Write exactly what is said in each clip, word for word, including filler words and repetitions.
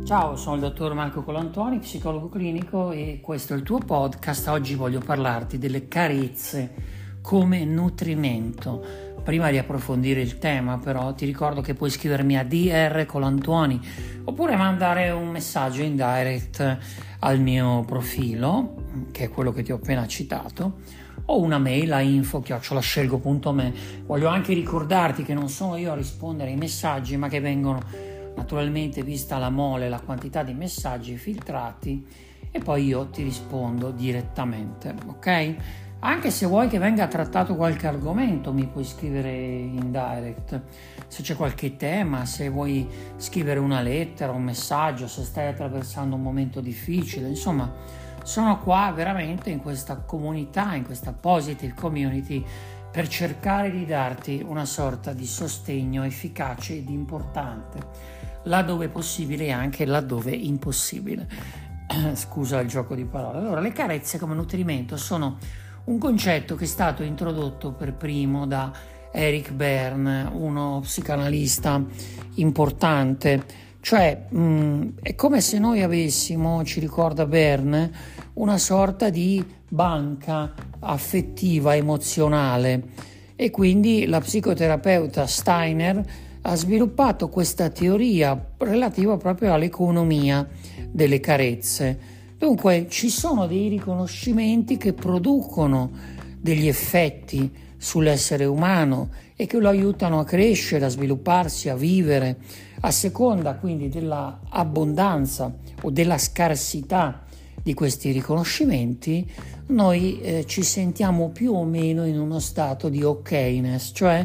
Ciao, sono il dottor Marco Colantoni, psicologo clinico, e questo è il tuo podcast. Oggi voglio parlarti delle carezze come nutrimento. Prima di approfondire il tema, però, ti ricordo che puoi scrivermi a D R Colantoni oppure mandare un messaggio in direct al mio profilo, che è quello che ti ho appena citato, o una mail a info chiocciola scelgo punto me. Voglio anche ricordarti che non sono io a rispondere ai messaggi, ma che vengono naturalmente, vista la mole, la quantità di messaggi filtrati, e poi io ti rispondo direttamente, ok? Anche se vuoi che venga trattato qualche argomento, mi puoi scrivere in direct. Se c'è qualche tema, se vuoi scrivere una lettera, un messaggio, se stai attraversando un momento difficile, insomma, sono qua veramente in questa comunità, in questa positive community, per cercare di darti una sorta di sostegno efficace ed importante, laddove possibile e anche laddove impossibile. Scusa il gioco di parole. Allora, le carezze come nutrimento sono un concetto che è stato introdotto per primo da Eric Berne, uno psicanalista importante. Cioè, mh, è come se noi avessimo, ci ricorda Berne, una sorta di banca affettiva, emozionale, e quindi la psicoterapeuta Steiner ha sviluppato questa teoria relativa proprio all'economia delle carezze. Dunque ci sono dei riconoscimenti che producono degli effetti sull'essere umano e che lo aiutano a crescere, a svilupparsi, a vivere, a seconda quindi della abbondanza o della scarsità di questi riconoscimenti. Noi eh, ci sentiamo più o meno in uno stato di okness, cioè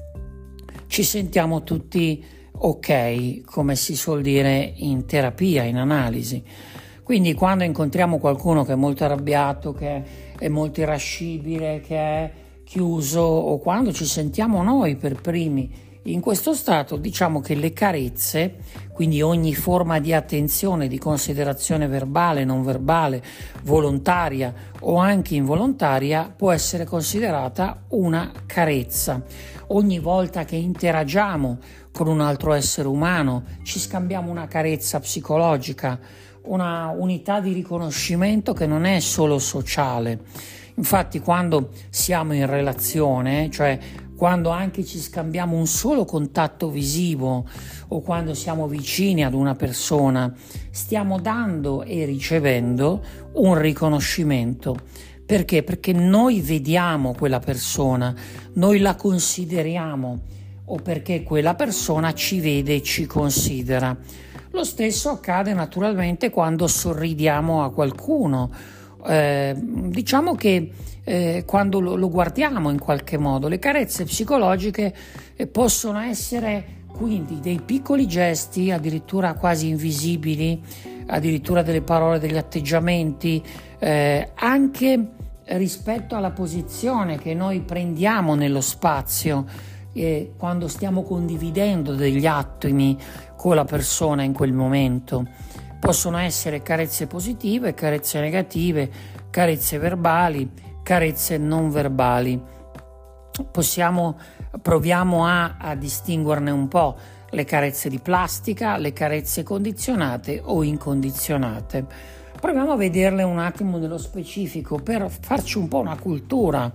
ci sentiamo tutti ok, come si suol dire in terapia, in analisi. Quindi quando incontriamo qualcuno che è molto arrabbiato, che è molto irascibile, che è chiuso, o quando ci sentiamo noi per primi in questo stato, diciamo che le carezze, quindi ogni forma di attenzione, di considerazione verbale, non verbale, volontaria o anche involontaria, può essere considerata una carezza. Ogni volta che interagiamo con un altro essere umano, ci scambiamo una carezza psicologica, una unità di riconoscimento che non è solo sociale. Infatti, quando siamo in relazione, cioè quando anche ci scambiamo un solo contatto visivo o quando siamo vicini ad una persona, stiamo dando e ricevendo un riconoscimento. Perché? Perché noi vediamo quella persona, noi la consideriamo, o perché quella persona ci vede e ci considera. Lo stesso accade naturalmente quando sorridiamo a qualcuno. Eh, diciamo che eh, quando lo, lo guardiamo in qualche modo. Le carezze psicologiche eh, possono essere quindi dei piccoli gesti, addirittura quasi invisibili, addirittura delle parole, degli atteggiamenti, eh, anche rispetto alla posizione che noi prendiamo nello spazio, eh, quando stiamo condividendo degli attimi con la persona in quel momento. Possono essere carezze positive, carezze negative, carezze verbali, carezze non verbali. Possiamo, proviamo a, a distinguerne un po': le carezze di plastica, le carezze condizionate o incondizionate. Proviamo a vederle un attimo nello specifico per farci un po' una cultura.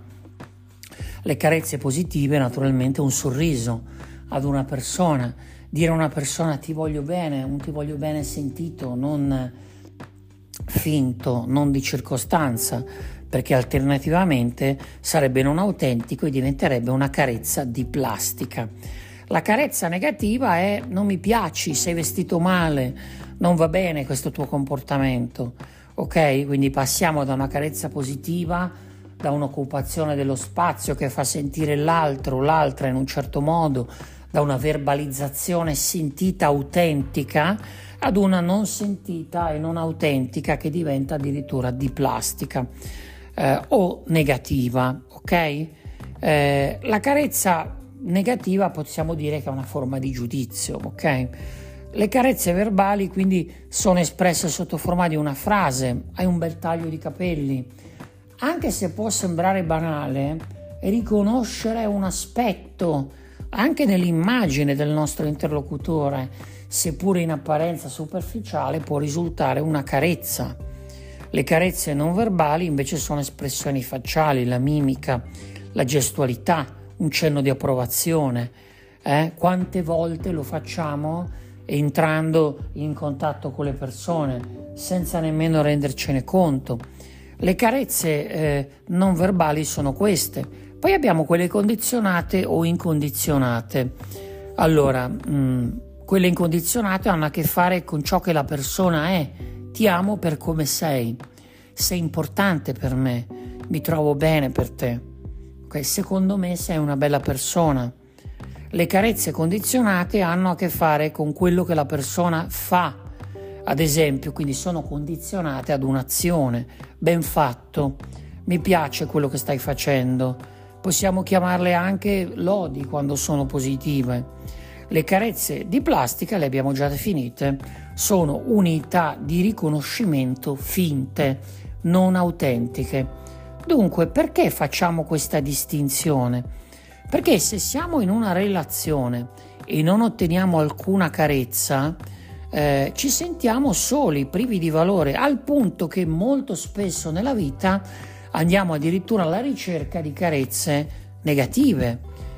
Le carezze positive, naturalmente, un sorriso ad una persona, dire a una persona ti voglio bene, un ti voglio bene sentito, non finto, non di circostanza, perché alternativamente sarebbe non autentico e diventerebbe una carezza di plastica. La carezza negativa è non mi piaci, sei vestito male, non va bene questo tuo comportamento, ok? Quindi passiamo da una carezza positiva, da un'occupazione dello spazio che fa sentire l'altro, l'altra in un certo modo, da una verbalizzazione sentita autentica ad una non sentita e non autentica che diventa addirittura di plastica eh, o negativa, ok? Eh, la carezza negativa possiamo dire che è una forma di giudizio, ok? Le carezze verbali quindi sono espresse sotto forma di una frase: hai un bel taglio di capelli. Anche se può sembrare banale, riconoscere un aspetto anche nell'immagine del nostro interlocutore seppure in apparenza superficiale, può risultare una carezza. Le carezze non verbali invece sono espressioni facciali, la mimica, la gestualità, un cenno di approvazione. Eh? Quante volte lo facciamo entrando in contatto con le persone senza nemmeno rendercene conto. Le carezze eh, non verbali sono queste. Poi abbiamo quelle condizionate o incondizionate. Allora, mh, quelle incondizionate hanno a che fare con ciò che la persona è. Ti amo per come sei, sei importante per me, mi trovo bene per te. Okay? Secondo me sei una bella persona. Le carezze condizionate hanno a che fare con quello che la persona fa, ad esempio, quindi sono condizionate ad un'azione. Ben fatto, mi piace quello che stai facendo. Possiamo chiamarle anche lodi quando sono positive. Le carezze di plastica, le abbiamo già definite, sono unità di riconoscimento finte, non autentiche. Dunque, perché facciamo questa distinzione? Perché se siamo in una relazione e non otteniamo alcuna carezza, eh, ci sentiamo soli, privi di valore, al punto che molto spesso nella vita andiamo addirittura alla ricerca di carezze negative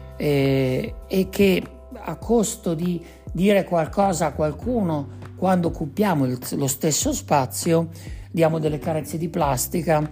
eh, e che a costo di dire qualcosa a qualcuno quando occupiamo il, lo stesso spazio diamo delle carezze di plastica.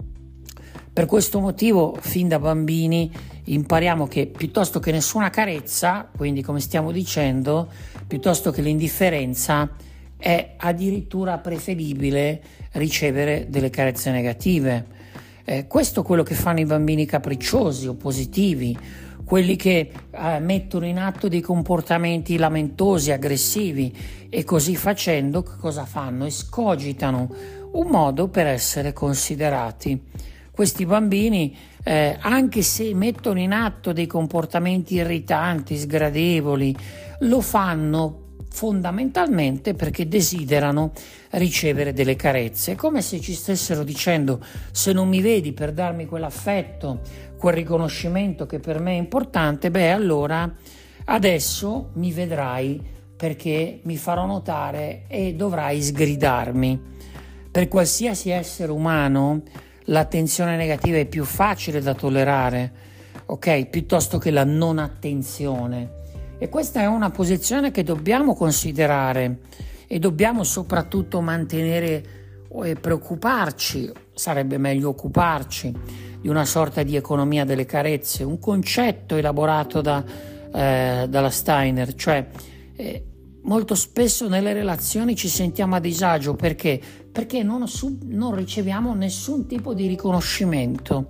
Per questo motivo fin da bambini impariamo che piuttosto che nessuna carezza, quindi come stiamo dicendo, piuttosto che l'indifferenza, è addirittura preferibile ricevere delle carezze negative. Eh, questo è quello che fanno i bambini capricciosi o positivi, quelli che eh, mettono in atto dei comportamenti lamentosi, aggressivi, e così facendo cosa fanno? Escogitano un modo per essere considerati. Questi bambini, eh, anche se mettono in atto dei comportamenti irritanti, sgradevoli, lo fanno fondamentalmente perché desiderano ricevere delle carezze, come se ci stessero dicendo: se non mi vedi per darmi quell'affetto, quel riconoscimento che per me è importante, beh allora adesso mi vedrai perché mi farò notare e dovrai sgridarmi. Per qualsiasi essere umano l'attenzione negativa è più facile da tollerare, ok? Piuttosto che la non attenzione. E questa è una posizione che dobbiamo considerare e dobbiamo soprattutto mantenere e preoccuparci, sarebbe meglio occuparci, di una sorta di economia delle carezze, un concetto elaborato da, eh, dalla Steiner, cioè eh, molto spesso nelle relazioni ci sentiamo a disagio perché, perché non, sub, non riceviamo nessun tipo di riconoscimento.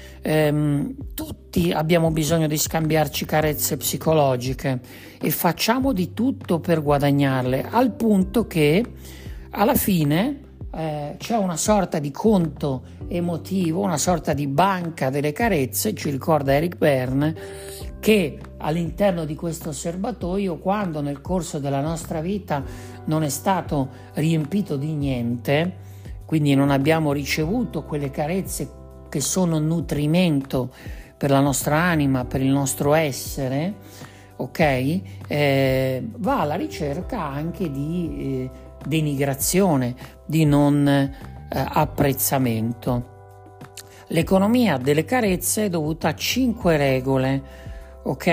Ehm, tutti abbiamo bisogno di scambiarci carezze psicologiche e facciamo di tutto per guadagnarle, al punto che alla fine eh, c'è una sorta di conto emotivo, una sorta di banca delle carezze, ci ricorda Eric Berne, che all'interno di questo serbatoio, quando nel corso della nostra vita non è stato riempito di niente, quindi non abbiamo ricevuto quelle carezze che sono nutrimento per la nostra anima, per il nostro essere, ok? Eh, va alla ricerca anche di eh, denigrazione, di non eh, apprezzamento. L'economia delle carezze è dovuta a cinque regole, ok?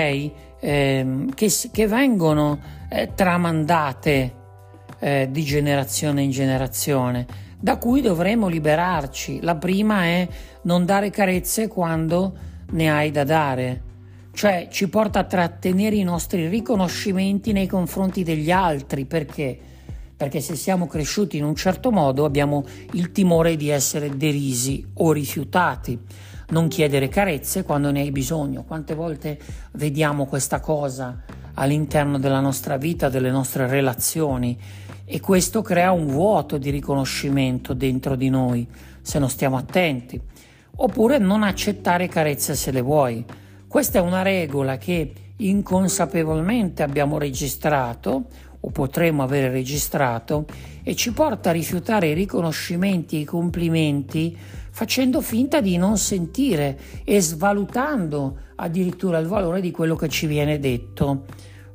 Eh, che, che vengono eh, tramandate eh, di generazione in generazione, da cui dovremo liberarci. La prima è non dare carezze quando ne hai da dare, cioè ci porta a trattenere i nostri riconoscimenti nei confronti degli altri. Perché? Perché se siamo cresciuti in un certo modo abbiamo il timore di essere derisi o rifiutati. Non chiedere carezze quando ne hai bisogno. Quante volte vediamo questa cosa all'interno della nostra vita, delle nostre relazioni, e questo crea un vuoto di riconoscimento dentro di noi se non stiamo attenti. Oppure non accettare carezze se le vuoi. Questa è una regola che inconsapevolmente abbiamo registrato o potremmo avere registrato e ci porta a rifiutare i riconoscimenti e i complimenti facendo finta di non sentire e svalutando addirittura il valore di quello che ci viene detto.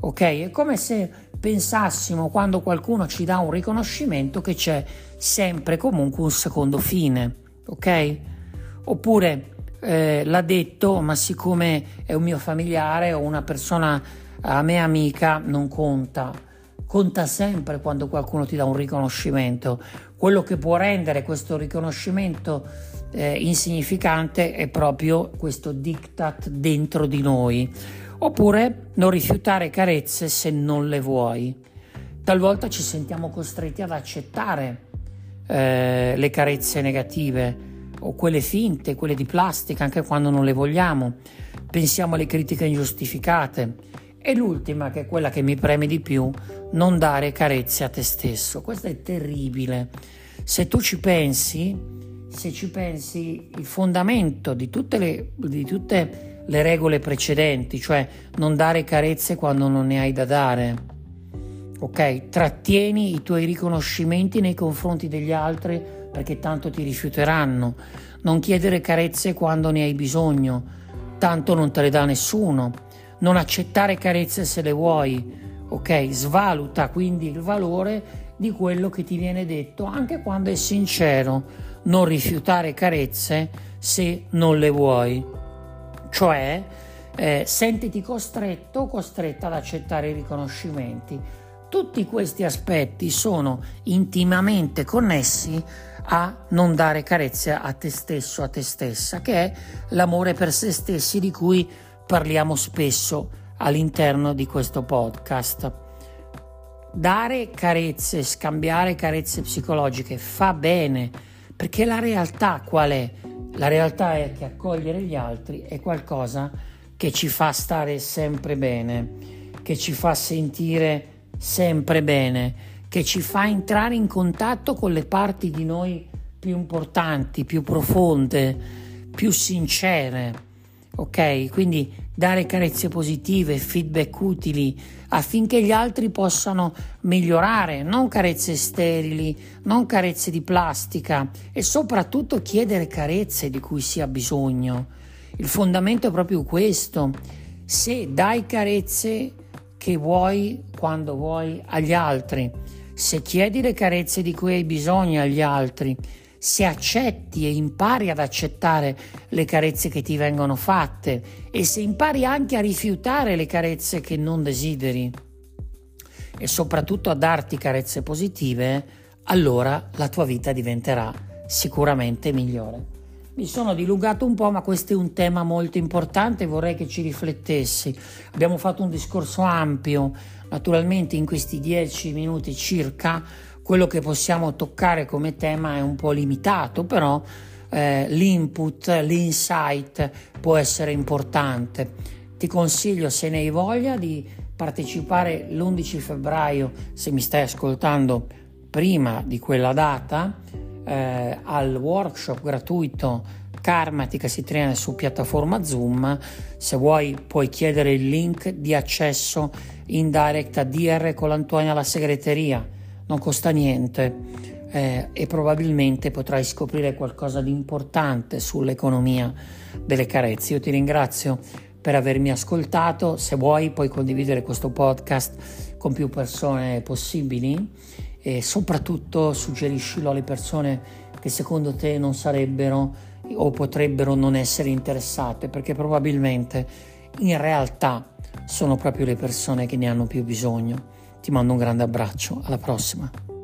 ok? È come se pensassimo, quando qualcuno ci dà un riconoscimento, che c'è sempre comunque un secondo fine, ok? Oppure eh, l'ha detto, ma siccome è un mio familiare o una persona a me amica, non conta. Conta sempre quando qualcuno ti dà un riconoscimento. Quello che può rendere questo riconoscimento eh, insignificante è proprio questo diktat dentro di noi. Oppure non rifiutare carezze se non le vuoi. Talvolta ci sentiamo costretti ad accettare eh, le carezze negative o quelle finte, quelle di plastica, anche quando non le vogliamo. Pensiamo alle critiche ingiustificate. E l'ultima, che è quella che mi preme di più, non dare carezze a te stesso. Questo è terribile. Se tu ci pensi, se ci pensi, il fondamento di tutte le, di tutte le regole precedenti, cioè non dare carezze quando non ne hai da dare, ok? Trattieni i tuoi riconoscimenti nei confronti degli altri, perché tanto ti rifiuteranno. Non chiedere carezze quando ne hai bisogno, tanto non te le dà nessuno. Non accettare carezze se le vuoi, ok? Svaluta quindi il valore di quello che ti viene detto, anche quando è sincero. Non rifiutare carezze se non le vuoi, cioè eh, sentiti costretto o costretta ad accettare i riconoscimenti. Tutti questi aspetti sono intimamente connessi a non dare carezze a te stesso, a te stessa, che è l'amore per se stessi di cui parliamo spesso all'interno di questo podcast. Dare carezze, scambiare carezze psicologiche fa bene, perché la realtà qual è? La realtà è che accogliere gli altri è qualcosa che ci fa stare sempre bene, che ci fa sentire sempre bene, che ci fa entrare in contatto con le parti di noi più importanti, più profonde, più sincere. Ok, quindi dare carezze positive, feedback utili affinché gli altri possano migliorare, non carezze sterili, non carezze di plastica, e soprattutto chiedere carezze di cui si ha bisogno. Il fondamento è proprio questo: se dai carezze che vuoi quando vuoi agli altri, se chiedi le carezze di cui hai bisogno agli altri, se accetti e impari ad accettare le carezze che ti vengono fatte, e se impari anche a rifiutare le carezze che non desideri, e soprattutto a darti carezze positive, allora la tua vita diventerà sicuramente migliore. Mi sono dilungato un po', ma questo è un tema molto importante, vorrei che ci riflettessi. Abbiamo fatto un discorso ampio, naturalmente in questi dieci minuti circa. Quello che possiamo toccare come tema è un po' limitato, però eh, l'input, l'insight può essere importante. Ti consiglio, se ne hai voglia, di partecipare l'undici febbraio, se mi stai ascoltando prima di quella data, eh, al workshop gratuito Karmati, che si tiene su piattaforma Zoom. Se vuoi puoi chiedere il link di accesso in direct a D R con l'Antonia alla segreteria. Non costa niente eh, e probabilmente potrai scoprire qualcosa di importante sull'economia delle carezze. Io ti ringrazio per avermi ascoltato. Se vuoi puoi condividere questo podcast con più persone possibili, e soprattutto suggeriscilo alle persone che secondo te non sarebbero o potrebbero non essere interessate, perché probabilmente in realtà sono proprio le persone che ne hanno più bisogno. Ti mando un grande abbraccio, alla prossima.